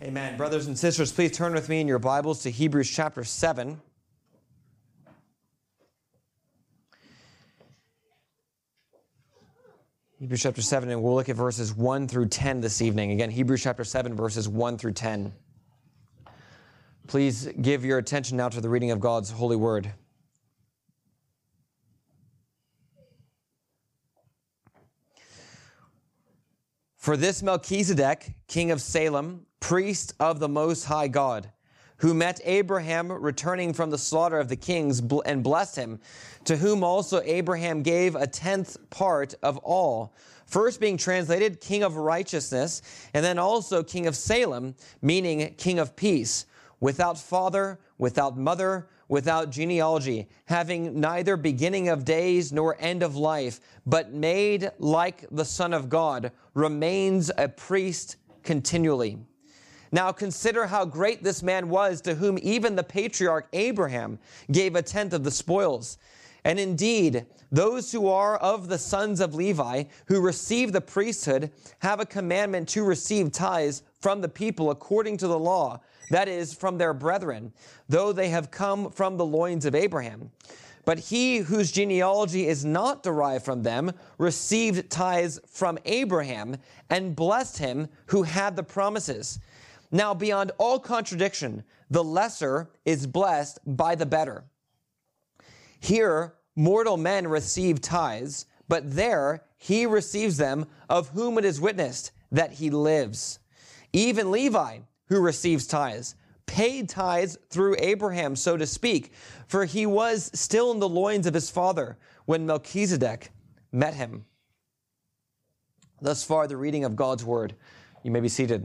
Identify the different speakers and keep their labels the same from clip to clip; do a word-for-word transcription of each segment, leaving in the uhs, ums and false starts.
Speaker 1: Amen. Brothers and sisters, please turn with me in your Bibles to Hebrews chapter seven. Hebrews chapter seven, and we'll look at verses one through ten this evening. Again, Hebrews chapter seven, verses one through ten. Please give your attention now to the reading of God's holy word. For this Melchizedek, king of Salem, priest of the Most High God, who met Abraham returning from the slaughter of the kings and blessed him, to whom also Abraham gave a tenth part of all, first being translated King of Righteousness, and then also King of Salem, meaning King of Peace, without father, without mother, without genealogy, having neither beginning of days nor end of life, but made like the Son of God, remains a priest continually. Now consider how great this man was, to whom even the patriarch Abraham gave a tenth of the spoils. And indeed, those who are of the sons of Levi, who receive the priesthood, have a commandment to receive tithes from the people according to the law, that is, from their brethren, though they have come from the loins of Abraham. But he whose genealogy is not derived from them received tithes from Abraham and blessed him who had the promises. Now, beyond all contradiction, the lesser is blessed by the better. Here, mortal men receive tithes, but there he receives them, of whom it is witnessed that he lives. Even Levi, who receives tithes, paid tithes through Abraham, so to speak, for he was still in the loins of his father when Melchizedek met him. Thus far, the reading of God's word. You may be seated.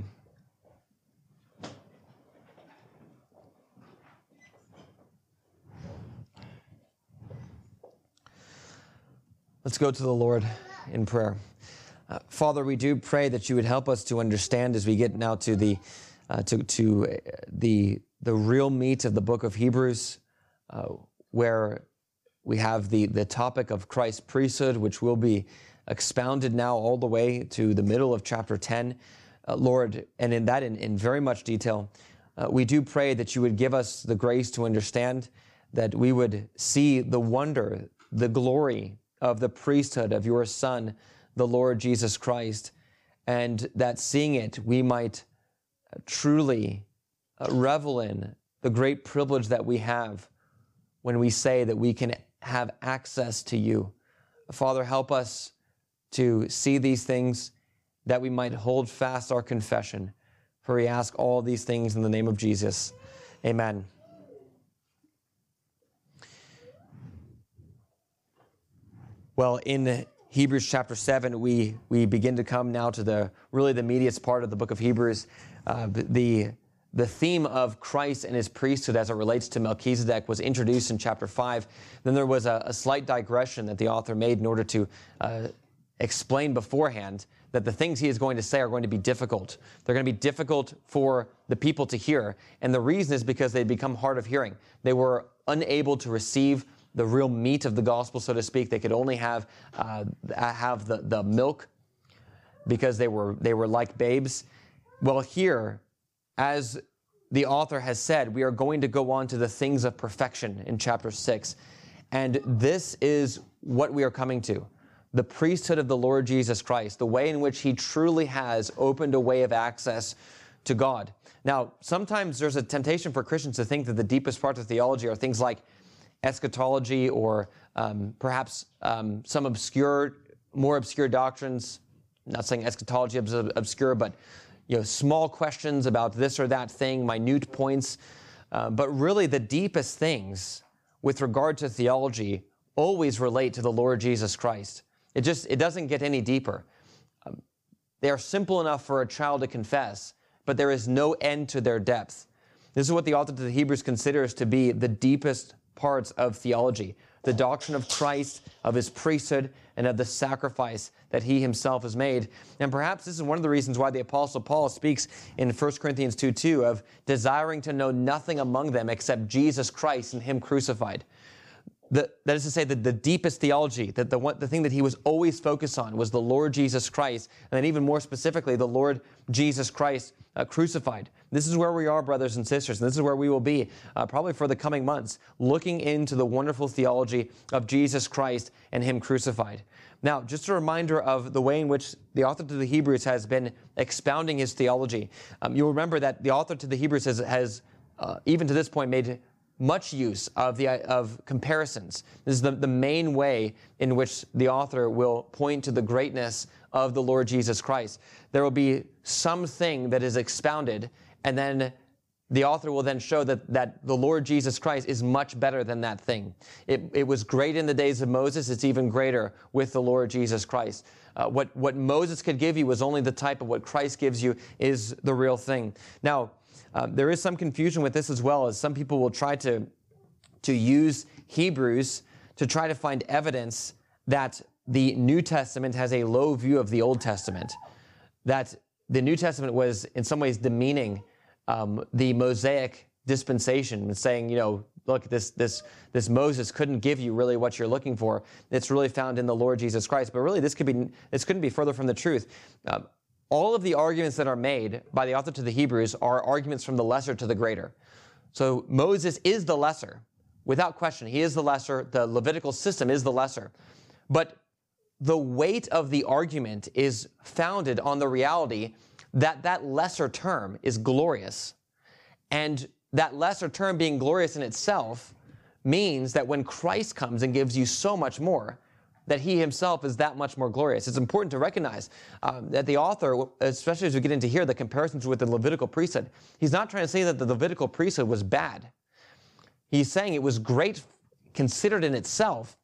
Speaker 1: Let's go to the Lord in prayer. Uh, Father, we do pray that you would help us to understand as we get now to the uh, to to uh, the the real meat of the book of Hebrews, uh, where we have the the topic of Christ's priesthood, which will be expounded now all the way to the middle of chapter ten, uh, Lord, and in that in, in very much detail. Uh, we do pray that you would give us the grace to understand, that we would see the wonder, the glory of the priesthood of your Son, the Lord Jesus Christ, and that seeing it, we might truly revel in the great privilege that we have when we say that we can have access to you. Father, help us to see these things, that we might hold fast our confession. For we ask all these things in the name of Jesus. Amen. Well, in Hebrews chapter seven, we we begin to come now to the really the meatiest part of the book of Hebrews. Uh, the the theme of Christ and his priesthood as it relates to Melchizedek was introduced in chapter five. Then there was a, a slight digression that the author made in order to uh, explain beforehand that the things he is going to say are going to be difficult. They're going to be difficult for the people to hear, and the reason is because they become hard of hearing. They were unable to receive the real meat of the gospel, so to speak. They could only have uh, have the, the milk because they were they were like babes. Well, here, as the author has said, we are going to go on to the things of perfection in chapter six. And this is what we are coming to. The priesthood of the Lord Jesus Christ, the way in which he truly has opened a way of access to God. Now, sometimes there's a temptation for Christians to think that the deepest parts of theology are things like eschatology, or um, perhaps um, some obscure, more obscure doctrines. I'm not saying eschatology is obscure, but you know, small questions about this or that thing, minute points. Uh, but really, the deepest things with regard to theology always relate to the Lord Jesus Christ. It just it doesn't get any deeper. Um, they are simple enough for a child to confess, but there is no end to their depth. This is what the author to the Hebrews considers to be the deepest parts of theology, the doctrine of Christ, of his priesthood, and of the sacrifice that he himself has made. And perhaps this is one of the reasons why the Apostle Paul speaks in First Corinthians two two of desiring to know nothing among them except Jesus Christ and him crucified. the, that is to say that the deepest theology, that the one, the thing that he was always focused on was the Lord Jesus Christ, and then even more specifically, the Lord Jesus Christ uh, crucified. This is where we are, brothers and sisters, and this is where we will be uh, probably for the coming months, looking into the wonderful theology of Jesus Christ and him crucified. Now, just a reminder of the way in which the author to the Hebrews has been expounding his theology. Um, you'll remember that the author to the Hebrews has, has uh, even to this point, made much use of the of comparisons. This is the, the main way in which the author will point to the greatness of the Lord Jesus Christ. There will be something that is expounded, and then the author will then show that, that the Lord Jesus Christ is much better than that thing. It, it was great in the days of Moses. It's even greater with the Lord Jesus Christ. Uh, what, what Moses could give you was only the type of what Christ gives you is the real thing. Now, uh, there is some confusion with this as well, as some people will try to, to use Hebrews to try to find evidence that the New Testament has a low view of the Old Testament, that the New Testament was in some ways demeaning Um, the Mosaic dispensation, and saying, you know, look, this this this Moses couldn't give you really what you're looking for. It's really found in the Lord Jesus Christ. But really, this could be this couldn't be further from the truth. Uh, all of the arguments that are made by the author to the Hebrews are arguments from the lesser to the greater. So Moses is the lesser, without question. He is the lesser. The Levitical system is the lesser. But the weight of the argument is founded on the reality that that lesser term is glorious. And that lesser term being glorious in itself means that when Christ comes and gives you so much more, that he himself is that much more glorious. It's important to recognize um, that the author, especially as we get into here, the comparisons with the Levitical priesthood, he's not trying to say that the Levitical priesthood was bad. He's saying it was great considered in itself,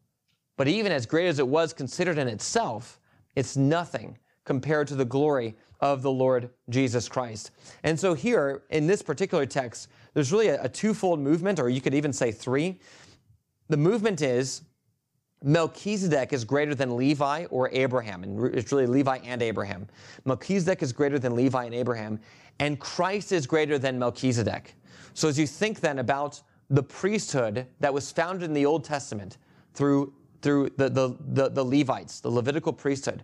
Speaker 1: but even as great as it was considered in itself, it's nothing compared to the glory of the Lord Jesus Christ. And so here, in this particular text, there's really a, a twofold movement, or you could even say three. The movement is Melchizedek is greater than Levi or Abraham, and it's really Levi and Abraham. Melchizedek is greater than Levi and Abraham, and Christ is greater than Melchizedek. So as you think then about the priesthood that was founded in the Old Testament through, through the, the, the, the Levites, the Levitical priesthood,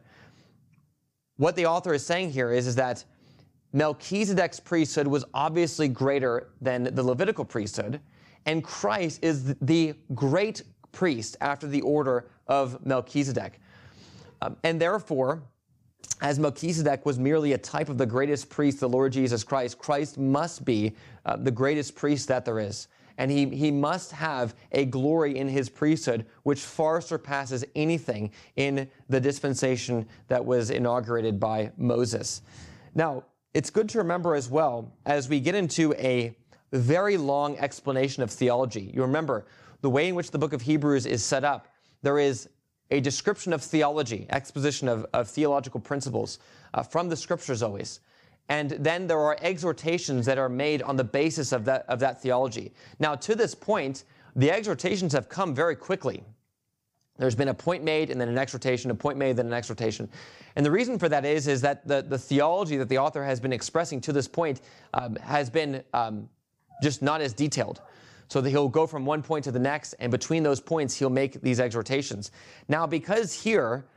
Speaker 1: what the author is saying here is, is that Melchizedek's priesthood was obviously greater than the Levitical priesthood, and Christ is the great priest after the order of Melchizedek. Um, and therefore, as Melchizedek was merely a type of the greatest priest, the Lord Jesus Christ, Christ must be uh, the greatest priest that there is. And he, he must have a glory in his priesthood which far surpasses anything in the dispensation that was inaugurated by Moses. Now, it's good to remember as well, as we get into a very long explanation of theology. You remember, the way in which the book of Hebrews is set up, there is a description of theology, exposition of, of theological principles uh, from the scriptures always. And then there are exhortations that are made on the basis of that, of that theology. Now, to this point, the exhortations have come very quickly. There's been a point made, and then an exhortation, a point made, then an exhortation. And the reason for that is, is that the, the theology that the author has been expressing to this point um, has been um, just not as detailed. So that he'll go from one point to the next, and between those points, he'll make these exhortations. Now, because here,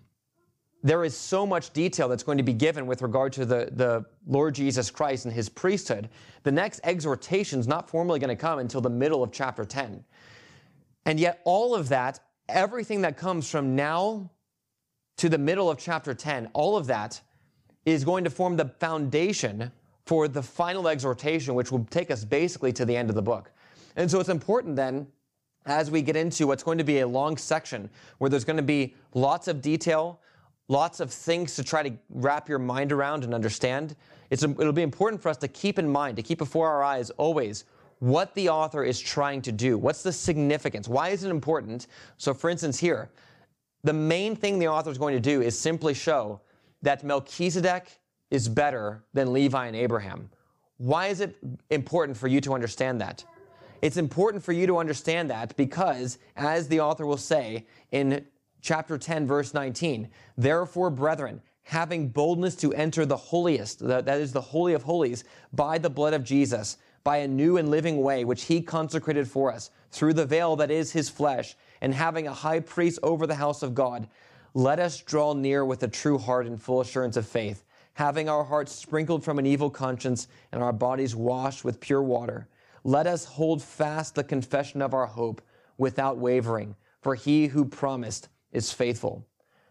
Speaker 1: there is so much detail that's going to be given with regard to the, the Lord Jesus Christ and his priesthood, the next exhortation is not formally going to come until the middle of chapter ten. And yet all of that, everything that comes from now to the middle of chapter ten, all of that is going to form the foundation for the final exhortation, which will take us basically to the end of the book. And so it's important then, as we get into what's going to be a long section where there's going to be lots of detail, lots of things to try to wrap your mind around and understand, it's, it'll be important for us to keep in mind, to keep before our eyes always what the author is trying to do. What's the significance? Why is it important? So for instance here, the main thing the author is going to do is simply show that Melchizedek is better than Levi and Abraham. Why is it important for you to understand that? It's important for you to understand that because, as the author will say in chapter ten, verse nineteen, therefore, brethren, having boldness to enter the holiest, that is the Holy of Holies, by the blood of Jesus, by a new and living way, which he consecrated for us through the veil that is his flesh, and having a high priest over the house of God, let us draw near with a true heart and full assurance of faith, having our hearts sprinkled from an evil conscience and our bodies washed with pure water. Let us hold fast the confession of our hope without wavering, for he who promised is faithful.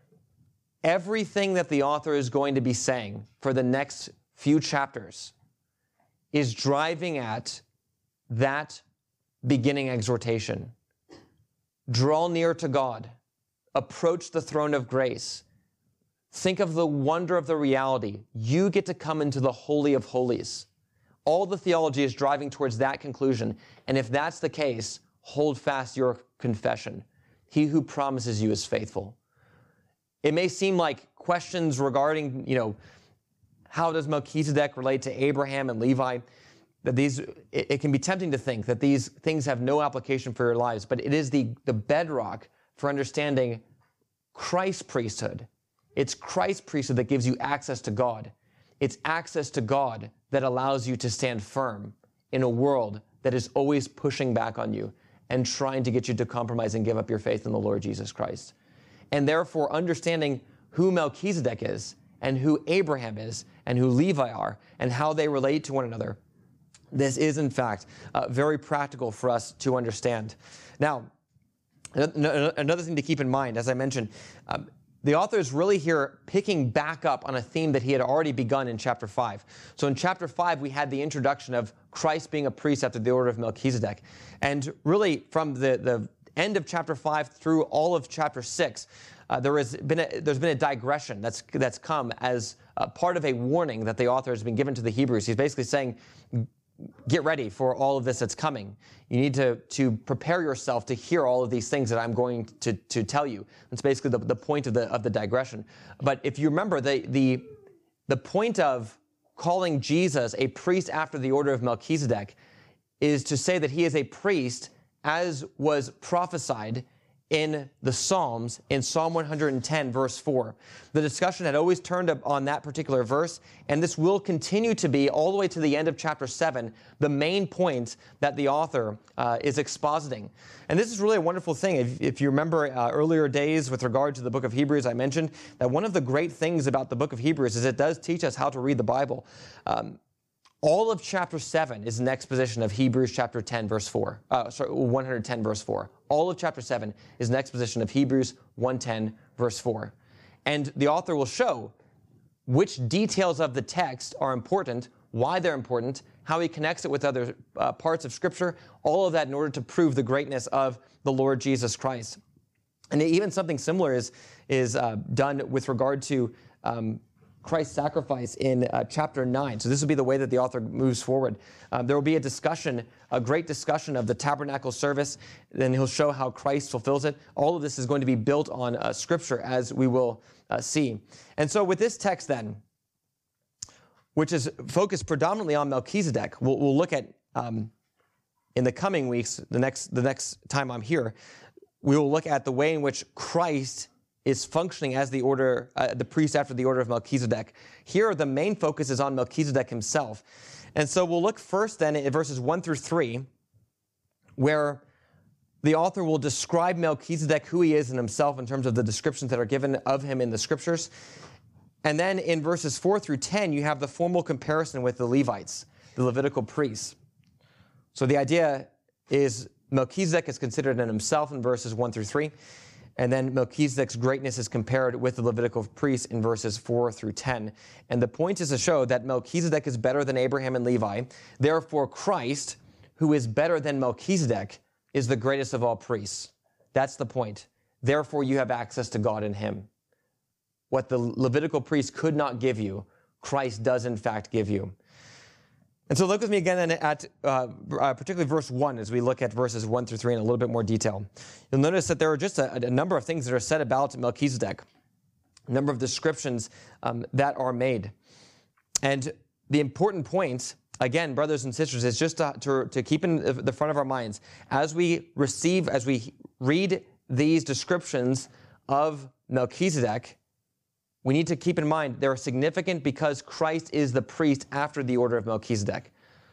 Speaker 1: Everything that the author is going to be saying for the next few chapters is driving at that beginning exhortation. Draw near to God. Approach the throne of grace. Think of the wonder of the reality. You get to come into the Holy of Holies. All the theology is driving towards that conclusion. And if that's the case, hold fast your confession. He who promises you is faithful. It may seem like questions regarding, you know, how does Melchizedek relate to Abraham and Levi? That these, it, it can be tempting to think that these things have no application for your lives, but it is the, the bedrock for understanding Christ's priesthood. It's Christ's priesthood that gives you access to God. It's access to God that allows you to stand firm in a world that is always pushing back on you and trying to get you to compromise and give up your faith in the Lord Jesus Christ. And therefore, understanding who Melchizedek is and who Abraham is and who Levi are and how they relate to one another, this is, in fact, uh, very practical for us to understand. Now, another thing to keep in mind, as I mentioned, um, the author is really here picking back up on a theme that he had already begun in chapter five. So in chapter five, we had the introduction of Christ being a priest after the order of Melchizedek. And really, from the, the end of chapter five through all of chapter six, uh, there has been a, there's been a digression that's, that's come as uh, part of a warning that the author has been given to the Hebrews. He's basically saying, get ready for all of this that's coming. You need to, to prepare yourself to hear all of these things that I'm going to, to tell you. That's basically the, the point of the, of the digression. But if you remember, the, the, the point of calling Jesus a priest after the order of Melchizedek is to say that he is a priest as was prophesied in the Psalms, in Psalm one hundred ten, verse four. The discussion had always turned up on that particular verse, and this will continue to be, all the way to the end of chapter seven, the main point that the author uh, is expositing. And this is really a wonderful thing. If, if you remember uh, earlier days with regard to the book of Hebrews, I mentioned that one of the great things about the book of Hebrews is it does teach us how to read the Bible. Um, All of chapter seven is an exposition of Hebrews chapter ten, verse four. Uh, sorry, one hundred ten, verse four. All of chapter seven is an exposition of Hebrews one ten, verse four. And the author will show which details of the text are important, why they're important, how he connects it with other uh, parts of Scripture, all of that in order to prove the greatness of the Lord Jesus Christ. And even something similar is, is uh, done with regard to um, Christ's sacrifice in uh, chapter nine. So this will be the way that the author moves forward. Um, there will be a discussion, a great discussion of the tabernacle service. Then he'll show how Christ fulfills it. All of this is going to be built on uh, Scripture, as we will uh, see. And so with this text then, which is focused predominantly on Melchizedek, we'll, we'll look at um, in the coming weeks, the next, the next time I'm here, we will look at the way in which Christ is functioning as the order, uh, the priest after the order of Melchizedek. Here, the main focus is on Melchizedek himself. And so we'll look first then at verses one through three, where the author will describe Melchizedek, who he is in himself in terms of the descriptions that are given of him in the Scriptures. And then in verses four through ten, you have the formal comparison with the Levites, the Levitical priests. So the idea is Melchizedek is considered in himself in verses one through three. And then Melchizedek's greatness is compared with the Levitical priests in verses four through ten. And the point is to show that Melchizedek is better than Abraham and Levi. Therefore, Christ, who is better than Melchizedek, is the greatest of all priests. That's the point. Therefore, you have access to God in him. What the Levitical priests could not give you, Christ does in fact give you. And so look with me again at uh, uh, particularly verse one as we look at verses one through three in a little bit more detail. You'll notice that there are just a, a number of things that are said about Melchizedek, a number of descriptions um, that are made. And the important point, again, brothers and sisters, is just to, to, to keep in the front of our minds, as we receive, as we read these descriptions of Melchizedek, we need to keep in mind they're significant because Christ is the priest after the order of Melchizedek.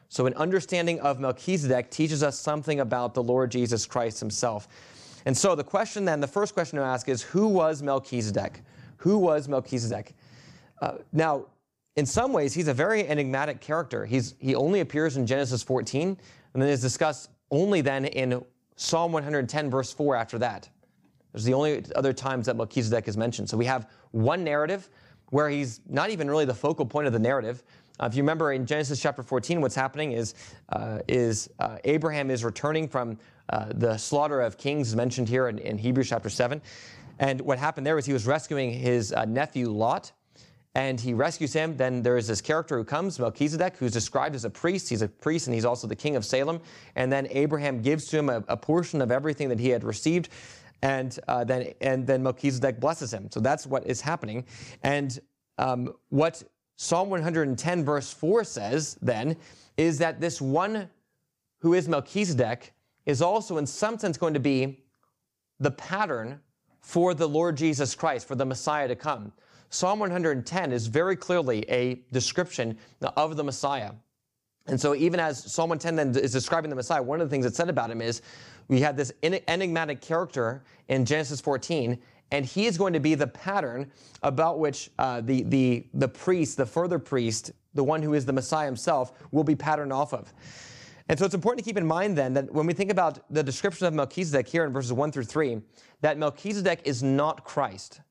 Speaker 1: So an understanding of Melchizedek teaches us something about the Lord Jesus Christ himself. And so the question then, the first question to ask is, who was Melchizedek? Who was Melchizedek? Uh, now, in some ways, he's a very enigmatic character. He's, he only appears in Genesis fourteen, and then is discussed only then in Psalm one hundred ten, verse four after that. There's the only other times that Melchizedek is mentioned. So we have one narrative where he's not even really the focal point of the narrative. Uh, if you remember in Genesis chapter fourteen, what's happening is, uh, is uh, Abraham is returning from uh, the slaughter of kings mentioned here in, in Hebrews chapter seven. And what happened there was he was rescuing his uh, nephew Lot, and he rescues him. Then there is this character who comes, Melchizedek, who's described as a priest. He's a priest, and he's also the king of Salem. And then Abraham gives to him a, a portion of everything that he had received, and uh, then and then Melchizedek blesses him. So that's what is happening. And um, what Psalm one hundred ten, verse four says, then, is that this one who is Melchizedek is also in some sense going to be the pattern for the Lord Jesus Christ, for the Messiah to come. Psalm one hundred ten is very clearly a description of the Messiah. And so even as Psalm one ten then is describing the Messiah, one of the things that's said about him is we had this enigmatic character in Genesis fourteen, and he is going to be the pattern about which uh, the, the, the priest, the further priest, the one who is the Messiah himself, will be patterned off of. And so it's important to keep in mind then that when we think about the description of Melchizedek here in verses one through three, that Melchizedek is not Christ.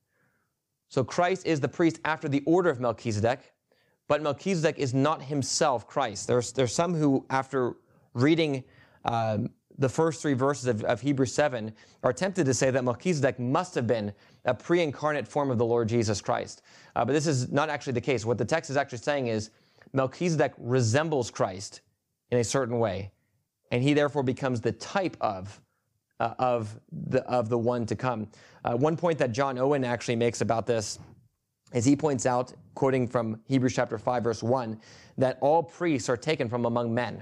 Speaker 1: So Christ is the priest after the order of Melchizedek, but Melchizedek is not himself Christ. There's, there's some who, after reading um, the first three verses of, of Hebrews seven, are tempted to say that Melchizedek must have been a pre-incarnate form of the Lord Jesus Christ. Uh, but this is not actually the case. What the text is actually saying is Melchizedek resembles Christ in a certain way, and he therefore becomes the type of uh, of the of the one to come. Uh, one point that John Owen actually makes about this is he points out, quoting from Hebrews chapter five, verse one, that all priests are taken from among men.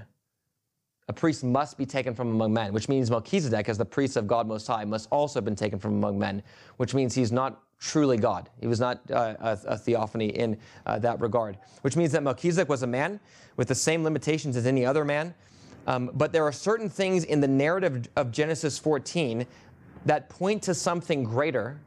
Speaker 1: A priest must be taken from among men, which means Melchizedek, as the priest of God Most High, must also have been taken from among men, which means he's not truly God. He was not uh, a, a theophany in uh, that regard, which means that Melchizedek was a man with the same limitations as any other man. Um, but there are certain things in the narrative of Genesis fourteen that point to something greater,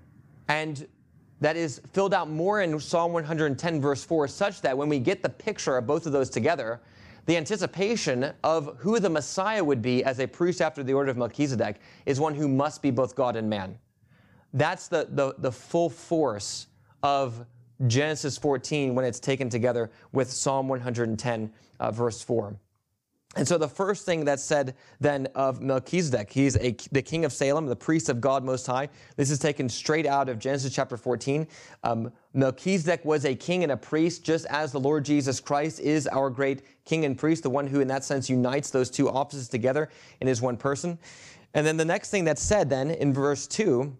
Speaker 1: and that is filled out more in Psalm one hundred ten, verse four, such that when we get the picture of both of those together, the anticipation of who the Messiah would be as a priest after the order of Melchizedek is one who must be both God and man. That's the, the, the full force of Genesis fourteen when it's taken together with Psalm one hundred ten, uh, verse four. And so the first thing that's said then of Melchizedek, he's a, the king of Salem, the priest of God Most High. This is taken straight out of Genesis chapter fourteen. Um, Melchizedek was a king and a priest, just as the Lord Jesus Christ is our great king and priest, the one who in that sense unites those two offices together in his one person. And then the next thing that's said then in verse two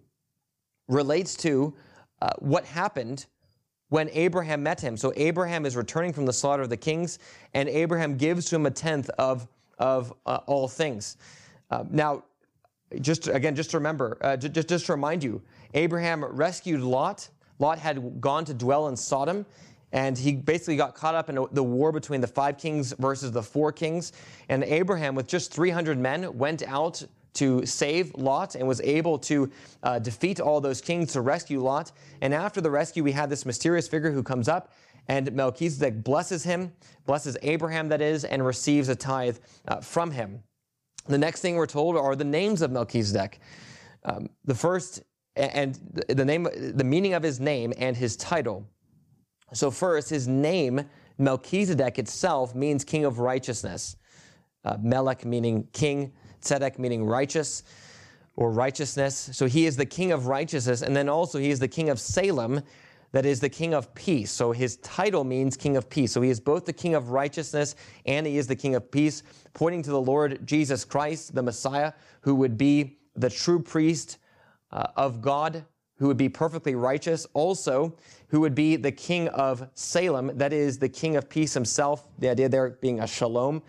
Speaker 1: relates to uh, what happened when Abraham met him. So Abraham is returning from the slaughter of the kings, and Abraham gives to him a tenth of, of uh, all things. Uh, now, just again, just to remember, uh, just, just to remind you, Abraham rescued Lot. Lot had gone to dwell in Sodom, and he basically got caught up in the war between the five kings versus the four kings. And Abraham, with just three hundred men, went out to save Lot and was able to uh, defeat all those kings to rescue Lot. And after the rescue, we had this mysterious figure who comes up, and Melchizedek blesses him, blesses Abraham, that is, and receives a tithe uh, from him. The next thing we're told are the names of Melchizedek. Um, the first, and the name, the meaning of his name and his title. So first, his name, Melchizedek itself, means king of righteousness. Uh, Melech meaning king, Tzedek meaning righteous or righteousness. So he is the king of righteousness, and then also he is the king of Salem, that is the king of peace. So his title means king of peace. So he is both the king of righteousness and he is the king of peace, pointing to the Lord Jesus Christ, the Messiah, who would be the true priest uh, of God, who would be perfectly righteous, also who would be the king of Salem, that is the king of peace himself, the idea there being a shalom.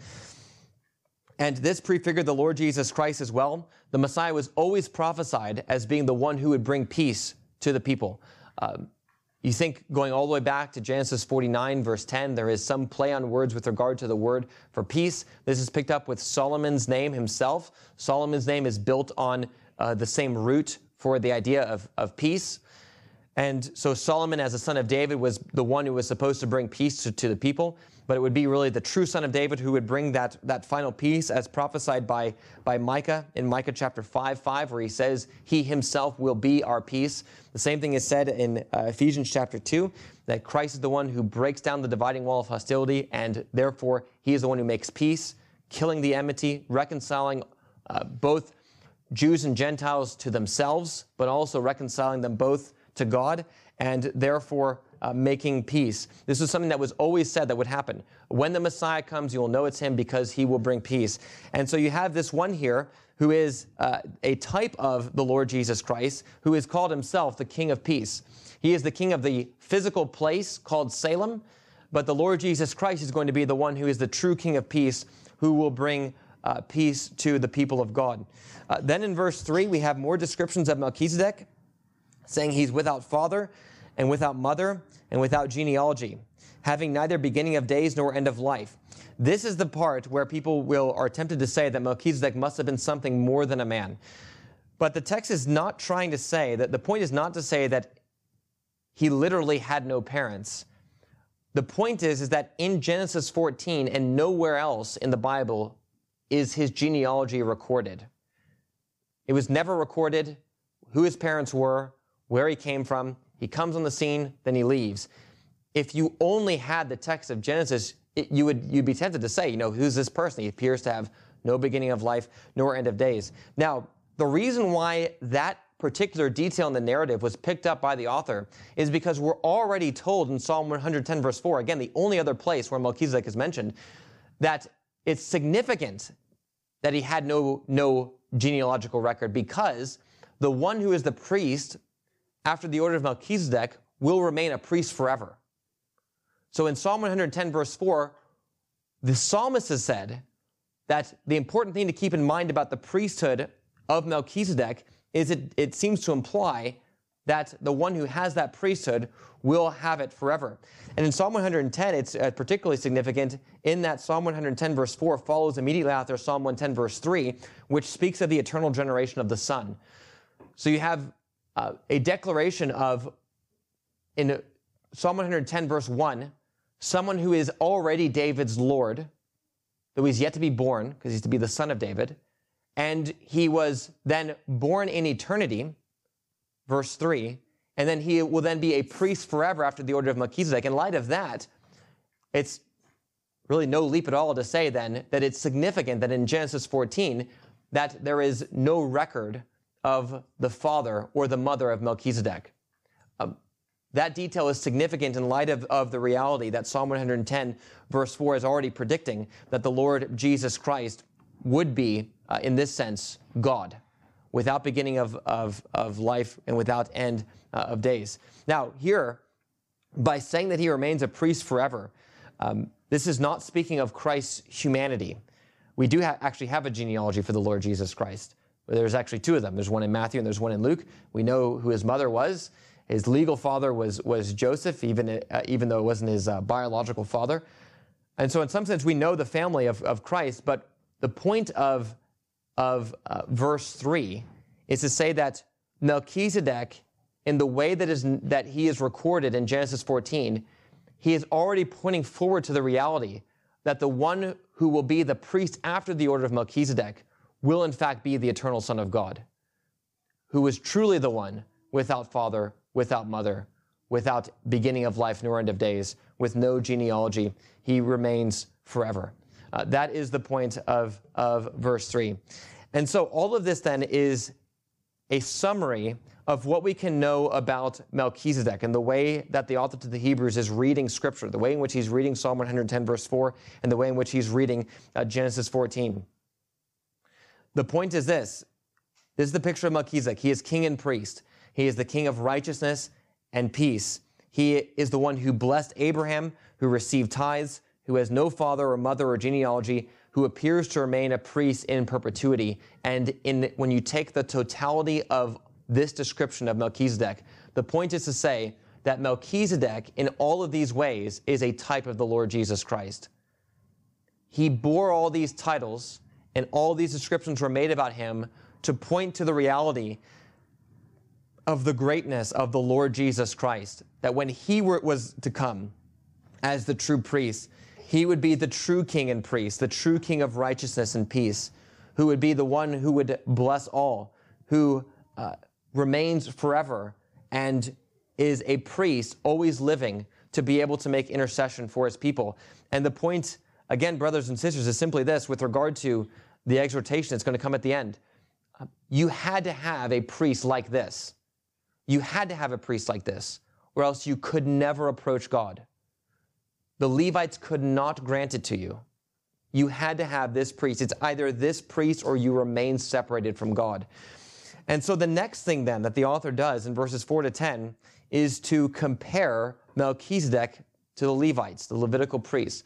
Speaker 1: And this prefigured the Lord Jesus Christ as well. The Messiah was always prophesied as being the one who would bring peace to the people. Uh, you think going all the way back to Genesis forty-nine, verse ten, there is some play on words with regard to the word for peace. This is picked up with Solomon's name himself. Solomon's name is built on uh, the same root for the idea of, of peace. And so Solomon, as a son of David, was the one who was supposed to bring peace to, to the people. But it would be really the true son of David who would bring that, that final peace, as prophesied by, by Micah in Micah chapter five, five, where he says he himself will be our peace. The same thing is said in uh, Ephesians chapter two, that Christ is the one who breaks down the dividing wall of hostility, and therefore he is the one who makes peace, killing the enmity, reconciling uh, both Jews and Gentiles to themselves, but also reconciling them both to God, and therefore uh, making peace. This is something that was always said that would happen. When the Messiah comes, you will know it's him because he will bring peace. And so you have this one here who is uh, a type of the Lord Jesus Christ, who has called himself the King of Peace. He is the king of the physical place called Salem, but the Lord Jesus Christ is going to be the one who is the true King of Peace, who will bring uh, peace to the people of God. Uh, then in verse three, we have more descriptions of Melchizedek, saying he's without father and without mother and without genealogy, having neither beginning of days nor end of life. This is the part where people will are tempted to say that Melchizedek must have been something more than a man. But the text is not trying to say that, the point is not to say that he literally had no parents. The point is, is that in Genesis fourteen and nowhere else in the Bible is his genealogy recorded. It was never recorded who his parents were, where he came from. He comes on the scene, then he leaves. If you only had the text of Genesis, it, you would, you'd be tempted to say, you know, who's this person? He appears to have no beginning of life, nor end of days. Now, the reason why that particular detail in the narrative was picked up by the author is because we're already told in Psalm one hundred ten, verse four, again, the only other place where Melchizedek is mentioned, that it's significant that he had no, no genealogical record, because the one who is the priest after the order of Melchizedek will remain a priest forever. So in Psalm one hundred ten, verse four, the psalmist has said that the important thing to keep in mind about the priesthood of Melchizedek is it, it seems to imply that the one who has that priesthood will have it forever. And in Psalm one hundred ten, it's uh, particularly significant in that Psalm one hundred ten, verse four follows immediately after Psalm one ten, verse three, which speaks of the eternal generation of the Son. So you have uh, a declaration of, in Psalm one hundred ten, verse one, someone who is already David's Lord, though he's yet to be born, because he's to be the son of David, and he was then born in eternity, verse three, and then he will then be a priest forever after the order of Melchizedek. In light of that, it's really no leap at all to say then that it's significant that in Genesis fourteen that there is no record of the father or the mother of Melchizedek. Um, that detail is significant in light of, of the reality that Psalm one hundred ten, verse four is already predicting that the Lord Jesus Christ would be, uh, in this sense, God, without beginning of, of, of life and without end uh, of days. Now, here, by saying that he remains a priest forever, um, this is not speaking of Christ's humanity. We do ha- actually have a genealogy for the Lord Jesus Christ. There's actually two of them. There's one in Matthew and there's one in Luke. We know who his mother was. His legal father was, was Joseph, even, uh, even though it wasn't his uh, biological father. And so in some sense, we know the family of, of Christ, but the point of, of uh, verse three is to say that Melchizedek, in the way that, is, that he is recorded in Genesis fourteen, he is already pointing forward to the reality that the one who will be the priest after the order of Melchizedek will in fact be the eternal Son of God, who is truly the one without father, without mother, without beginning of life nor end of days, with no genealogy. He remains forever. Uh, that is the point of, of verse three. And so all of this then is a summary of what we can know about Melchizedek and the way that the author to the Hebrews is reading Scripture, the way in which he's reading Psalm one hundred ten, verse four, and the way in which he's reading uh, Genesis fourteen. The point is this. This is the picture of Melchizedek. He is king and priest. He is the king of righteousness and peace. He is the one who blessed Abraham, who received tithes, who has no father or mother or genealogy, who appears to remain a priest in perpetuity. And in, when you take the totality of this description of Melchizedek, the point is to say that Melchizedek, in all of these ways, is a type of the Lord Jesus Christ. He bore all these titles, and all these descriptions were made about him to point to the reality of the greatness of the Lord Jesus Christ, that when he were, was to come as the true priest, he would be the true king and priest, the true king of righteousness and peace, who would be the one who would bless all, who uh, remains forever and is a priest always living to be able to make intercession for his people. And the point, again, brothers and sisters, is simply this with regard to the exhortation that's going to come at the end. Uh, you had to have a priest like this. You had to have a priest like this, or else you could never approach God. The Levites could not grant it to you. You had to have this priest. It's either this priest or you remain separated from God. And so the next thing then that the author does in verses four to ten is to compare Melchizedek to the Levites, the Levitical priests.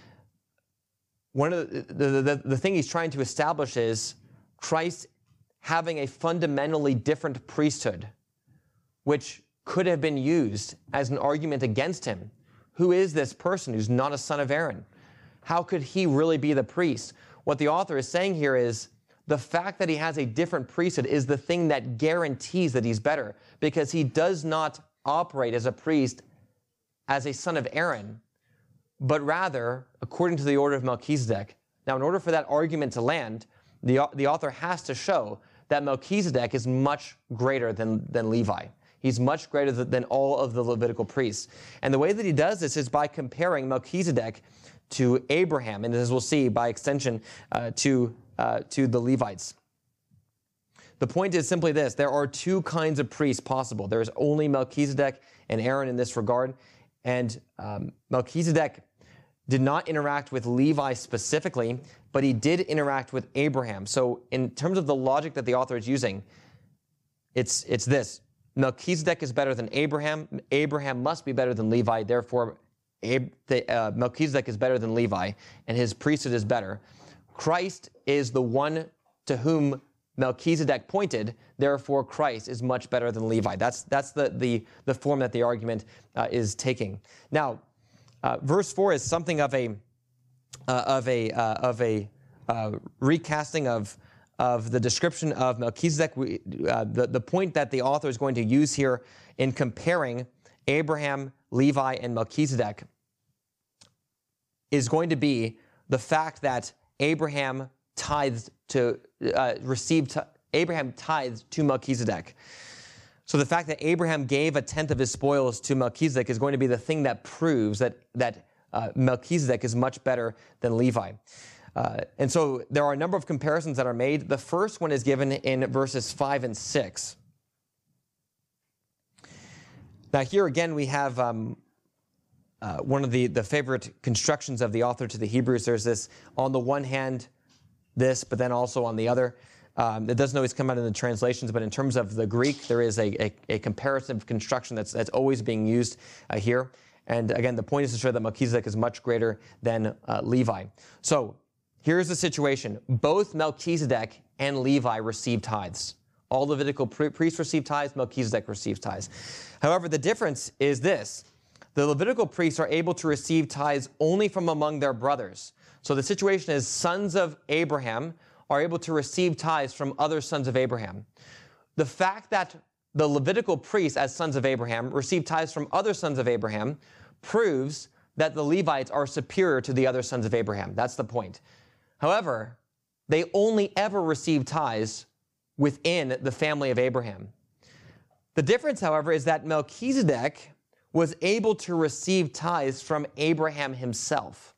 Speaker 1: One of the, the, the, the thing he's trying to establish is Christ having a fundamentally different priesthood, which could have been used as an argument against him. Who is this person who's not a son of Aaron? How could he really be the priest? What the author is saying here is the fact that he has a different priesthood is the thing that guarantees that he's better, because he does not operate as a priest as a son of Aaron, but rather according to the order of Melchizedek. Now, in order for that argument to land, the, the author has to show that Melchizedek is much greater than, than Levi. He's much greater than all of the Levitical priests. And the way that he does this is by comparing Melchizedek to Abraham, and as we'll see, by extension, uh, to, uh, to the Levites. The point is simply this: there are two kinds of priests possible. There is only Melchizedek and Aaron in this regard, and um, Melchizedek did not interact with Levi specifically, but he did interact with Abraham. So in terms of the logic that the author is using, it's, it's this. Melchizedek is better than Abraham. Abraham must be better than Levi. Therefore, Ab- the, uh, Melchizedek is better than Levi, and his priesthood is better. Christ is the one to whom Melchizedek pointed. Therefore, Christ is much better than Levi. That's, that's the, the, the form that the argument uh, is taking. Now, uh, verse four is something of a, uh, of a, uh, of a uh, recasting of of the description of Melchizedek. We, uh, the, the point that the author is going to use here in comparing Abraham, Levi, and Melchizedek is going to be the fact that Abraham tithed to, uh, received, Abraham tithed to Melchizedek. So the fact that Abraham gave a tenth of his spoils to Melchizedek is going to be the thing that proves that, that uh, Melchizedek is much better than Levi. Uh, and so there are a number of comparisons that are made. The first one is given in verses five and six. Now here again we have um, uh, one of the, the favorite constructions of the author to the Hebrews. There's this, on the one hand, this, but then also on the other. Um, it doesn't always come out in the translations, but in terms of the Greek, there is a, a, a comparative construction that's, that's always being used uh, here. And again, the point is to show that Melchizedek is much greater than uh, Levi. So here's the situation. Both Melchizedek and Levi received tithes. All Levitical priests received tithes, Melchizedek received tithes. However, the difference is this. The Levitical priests are able to receive tithes only from among their brothers. So the situation is sons of Abraham are able to receive tithes from other sons of Abraham. The fact that the Levitical priests, as sons of Abraham, receive tithes from other sons of Abraham proves that the Levites are superior to the other sons of Abraham. That's the point. However, they only ever receive tithes within the family of Abraham. The difference, however, is that Melchizedek was able to receive tithes from Abraham himself.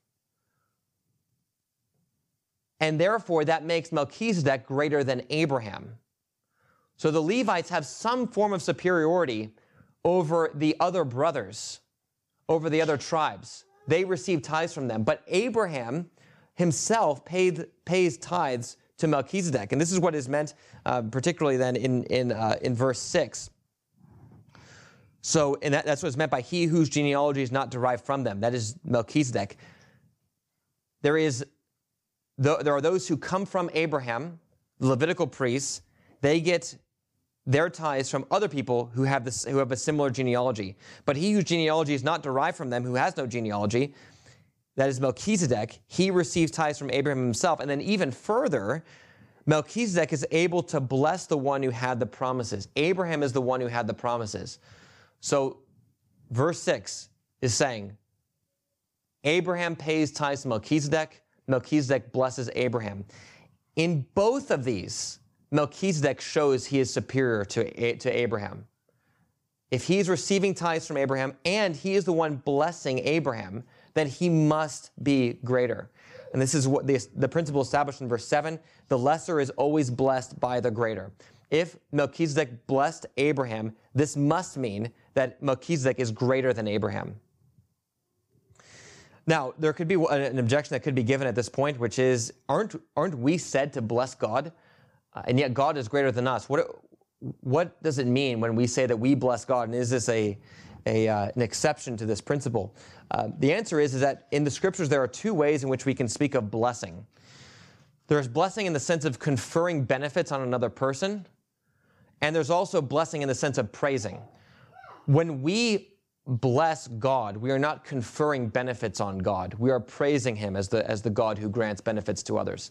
Speaker 1: And therefore, that makes Melchizedek greater than Abraham. So the Levites have some form of superiority over the other brothers, over the other tribes. They receive tithes from them. But Abraham himself paid, pays tithes to Melchizedek. And this is what is meant uh, particularly then in, in, uh, in verse six. So and that, that's what is meant by he whose genealogy is not derived from them. That is Melchizedek. There is, there are those who come from Abraham, the Levitical priests. They get their tithes from other people who have this, who have a similar genealogy. But he whose genealogy is not derived from them, who has no genealogy, that is Melchizedek, he receives tithes from Abraham himself. And then even further, Melchizedek is able to bless the one who had the promises. Abraham is the one who had the promises. So verse six is saying, Abraham pays tithes to Melchizedek, Melchizedek blesses Abraham. In both of these, Melchizedek shows he is superior to, to Abraham. If he's receiving tithes from Abraham and he is the one blessing Abraham, then he must be greater. And this is what the, the principle established in verse seven. The lesser is always blessed by the greater. If Melchizedek blessed Abraham, this must mean that Melchizedek is greater than Abraham. Now, there could be an objection that could be given at this point, which is, aren't, aren't we said to bless God? Uh, and yet God is greater than us. What, what does it mean when we say that we bless God? And is this a, a, uh, an exception to this principle? Uh, the answer is, is that in the Scriptures there are two ways in which we can speak of blessing. There's blessing in the sense of conferring benefits on another person, and there's also blessing in the sense of praising. When we bless God, we are not conferring benefits on God. We are praising him as the, as the God who grants benefits to others.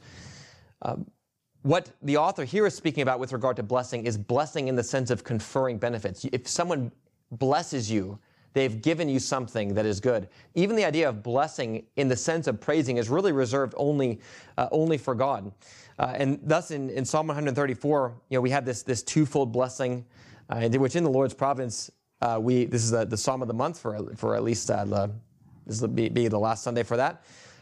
Speaker 1: Um, what the author here is speaking about with regard to blessing is blessing in the sense of conferring benefits. If someone blesses you, they've given you something that is good. Even the idea of blessing in the sense of praising is really reserved only, uh, only for God. Uh, and thus in, in Psalm one thirty-four, you know, we have this, this twofold blessing, uh, which in the Lord's providence, uh, we this is the, the Psalm of the month for, for at least uh, the, this will be, be the last Sunday for that.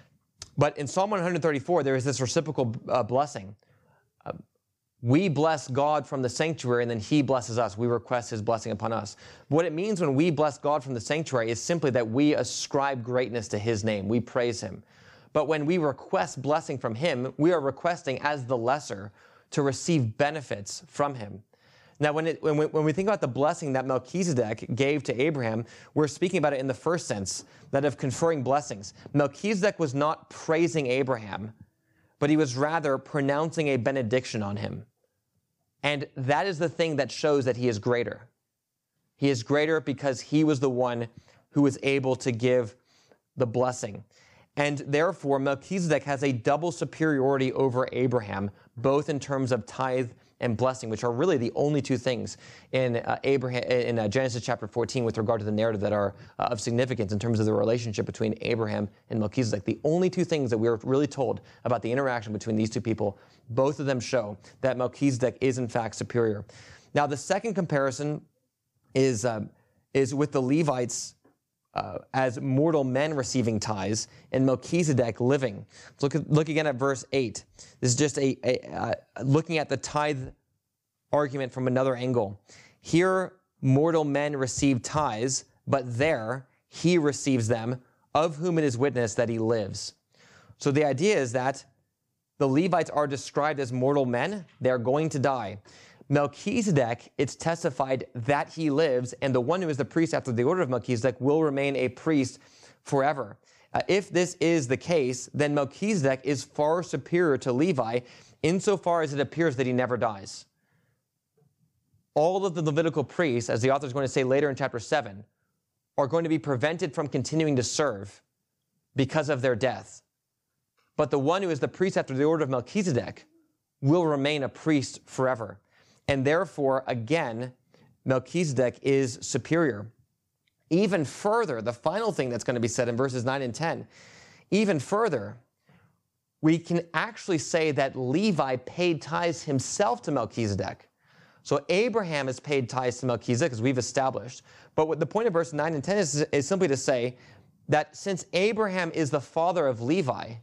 Speaker 1: But in Psalm one thirty-four, there is this reciprocal uh, blessing. Uh, We bless God from the sanctuary, and then he blesses us. We request his blessing upon us. What it means when we bless God from the sanctuary is simply that we ascribe greatness to his name. We praise him. But when we request blessing from him, we are requesting as the lesser to receive benefits from him. Now, when, it, when, we, when we think about the blessing that Melchizedek gave to Abraham, we're speaking about it in the first sense, that of conferring blessings. Melchizedek was not praising Abraham, but he was rather pronouncing a benediction on him. And that is the thing that shows that he is greater. He is greater because he was the one who was able to give the blessing. And therefore, Melchizedek has a double superiority over Abraham, both in terms of tithe and blessing, which are really the only two things in uh, Abraham in uh, Genesis chapter fourteen with regard to the narrative that are uh, of significance in terms of the relationship between Abraham and Melchizedek. The only two things that we are really told about the interaction between these two people, both of them show that Melchizedek is in fact superior. Now, the second comparison is uh, is with the Levites uh, as mortal men receiving tithes and Melchizedek living. Let's look at, look again at verse eight. This is just a, a uh, looking at the tithe argument from another angle. Here, mortal men receive tithes, but there he receives them, of whom it is witnessed that he lives. So the idea is that the Levites are described as mortal men. They are going to die. Melchizedek, it's testified that he lives, and the one who is the priest after the order of Melchizedek will remain a priest forever. Uh, if this is the case, then Melchizedek is far superior to Levi insofar as it appears that he never dies. All of the Levitical priests, as the author is going to say later in chapter seven, are going to be prevented from continuing to serve because of their death. But the one who is the priest after the order of Melchizedek will remain a priest forever. And therefore, again, Melchizedek is superior. Even further, the final thing that's going to be said in verses nine and ten, even further, we can actually say that Levi paid tithes himself to Melchizedek. So Abraham has paid tithes to Melchizedek, as we've established. But what the point of verse nine and ten is, is simply to say that since Abraham is the father of Levi,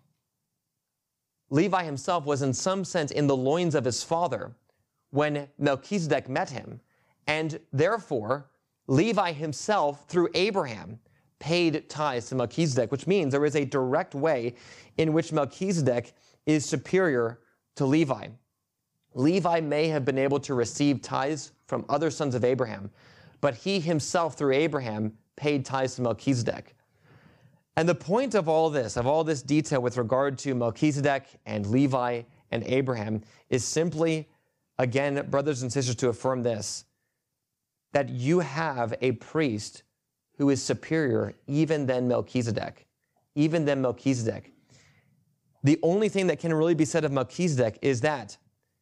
Speaker 1: Levi himself was in some sense in the loins of his father when Melchizedek met him. And therefore, Levi himself, through Abraham, paid tithes to Melchizedek, which means there is a direct way in which Melchizedek is superior to Levi. Levi may have been able to receive tithes from other sons of Abraham, but he himself, through Abraham, paid tithes to Melchizedek. And the point of all this, of all this detail with regard to Melchizedek and Levi and Abraham, is simply again, brothers and sisters, to affirm this, that you have a priest who is superior even than Melchizedek, even than Melchizedek. The only thing that can really be said of Melchizedek is that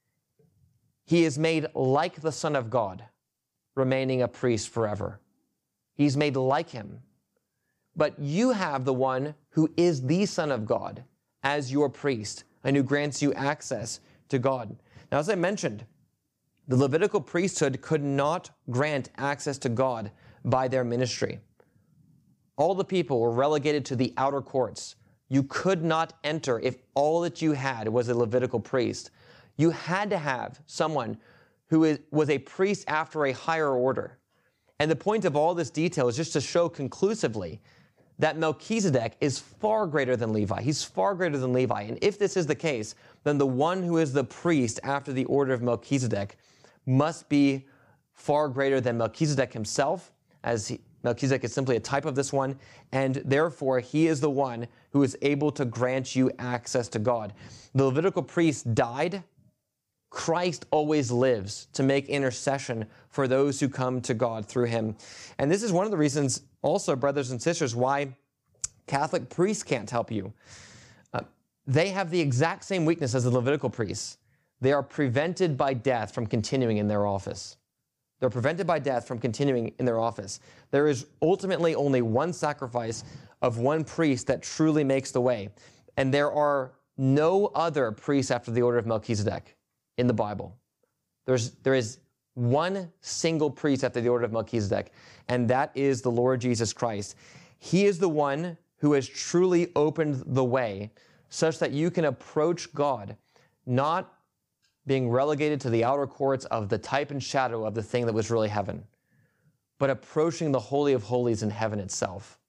Speaker 1: he is made like the Son of God, remaining a priest forever. He's made like him. But you have the one who is the Son of God as your priest and who grants you access to God. Now, as I mentioned, the Levitical priesthood could not grant access to God by their ministry. All the people were relegated to the outer courts. You could not enter if all that you had was a Levitical priest. You had to have someone who is, was a priest after a higher order. And the point of all this detail is just to show conclusively that Melchizedek is far greater than Levi. He's far greater than Levi. And if this is the case, then the one who is the priest after the order of Melchizedek must be far greater than Melchizedek himself, as he, Melchizedek is simply a type of this one, and therefore he is the one who is able to grant you access to God. The Levitical priest died. Christ always lives to make intercession for those who come to God through him. And this is one of the reasons also, brothers and sisters, why Catholic priests can't help you. Uh, they have the exact same weakness as the Levitical priests. They are prevented by death from continuing in their office. They're prevented by death from continuing in their office. There is ultimately only one sacrifice of one priest that truly makes the way. And there are no other priests after the order of Melchizedek in the Bible. There's, there is one single priest after the order of Melchizedek, and that is the Lord Jesus Christ. He is the one who has truly opened the way such that you can approach God, not being relegated to the outer courts of the type and shadow of the thing that was really heaven, but approaching the Holy of Holies in heaven itself.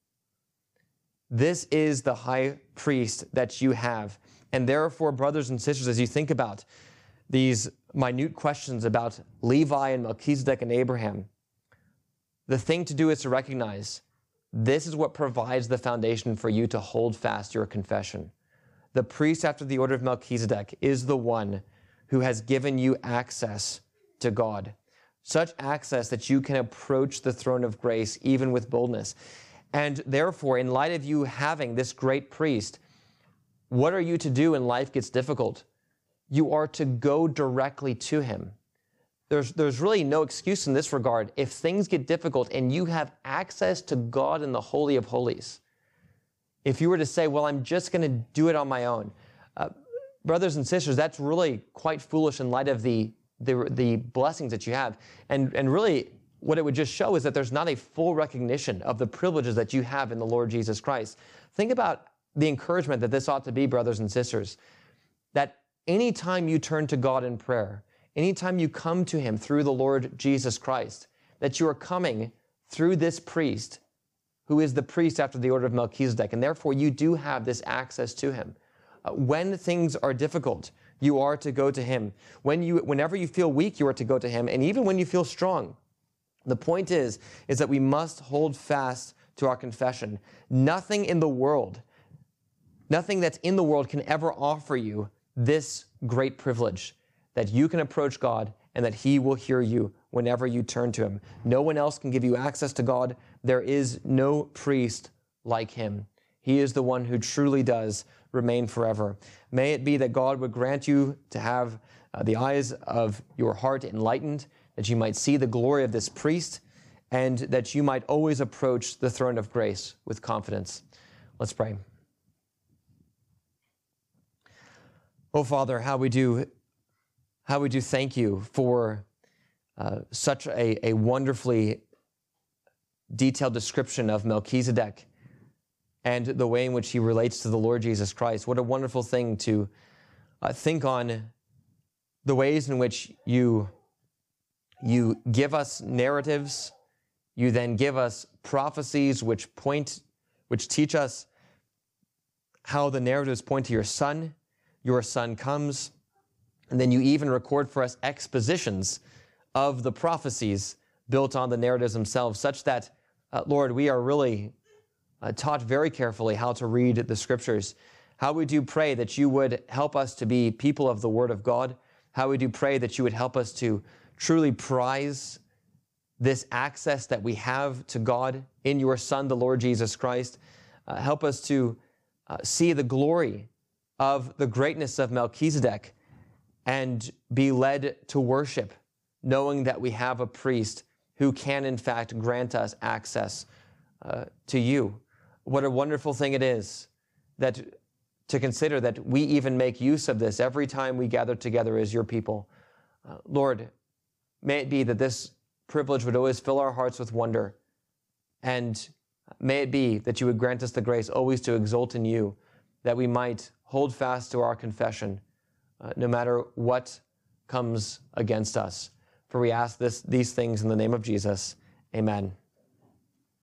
Speaker 1: This is the high priest that you have. And therefore, brothers and sisters, as you think about these minute questions about Levi and Melchizedek and Abraham, the thing to do is to recognize this is what provides the foundation for you to hold fast your confession. The priest after the order of Melchizedek is the one who has given you access to God, such access that you can approach the throne of grace even with boldness. And therefore, in light of you having this great priest, what are you to do when life gets difficult? You are to go directly to him. There's, there's really no excuse in this regard. If things get difficult and you have access to God in the Holy of Holies, if you were to say, well, I'm just going to do it on my own, uh, brothers and sisters, that's really quite foolish in light of the, the, the blessings that you have. And, and really, what it would just show is that there's not a full recognition of the privileges that you have in the Lord Jesus Christ. Think about the encouragement that this ought to be, brothers and sisters, that anytime you turn to God in prayer, anytime you come to him through the Lord Jesus Christ, that you are coming through this priest who is the priest after the order of Melchizedek, and therefore you do have this access to him. Uh, when things are difficult, you are to go to him. When you, whenever you feel weak, you are to go to him, and even when you feel strong. The point is, is that we must hold fast to our confession. Nothing in the world, nothing that's in the world can ever offer you this great privilege, that you can approach God and that he will hear you whenever you turn to him. No one else can give you access to God. There is no priest like him. He is the one who truly does remain forever. May it be that God would grant you to have uh, the eyes of your heart enlightened, that you might see the glory of this priest, and that you might always approach the throne of grace with confidence. Let's pray. Oh, Father, how we do, how we do thank you for uh, such a, a wonderfully detailed description of Melchizedek and the way in which he relates to the Lord Jesus Christ. What a wonderful thing to uh, think on the ways in which you, you give us narratives, you then give us prophecies which point, which teach us how the narratives point to your Son. Your Son comes, and then you even record for us expositions of the prophecies built on the narratives themselves, such that, uh, Lord, we are really uh, taught very carefully how to read the Scriptures. How we do pray that you would help us to be people of the Word of God, how we do pray that you would help us to truly prize this access that we have to God in your Son, the Lord Jesus Christ. Uh, help us to uh, see the glory of the greatness of Melchizedek and be led to worship, knowing that we have a priest who can, in fact, grant us access uh, to you. What a wonderful thing it is that to consider that we even make use of this every time we gather together as your people. Uh, Lord, may it be that this privilege would always fill our hearts with wonder, and may it be that you would grant us the grace always to exult in you, that we might hold fast to our confession, uh, no matter what comes against us. For we ask this, these things in the name of Jesus. Amen.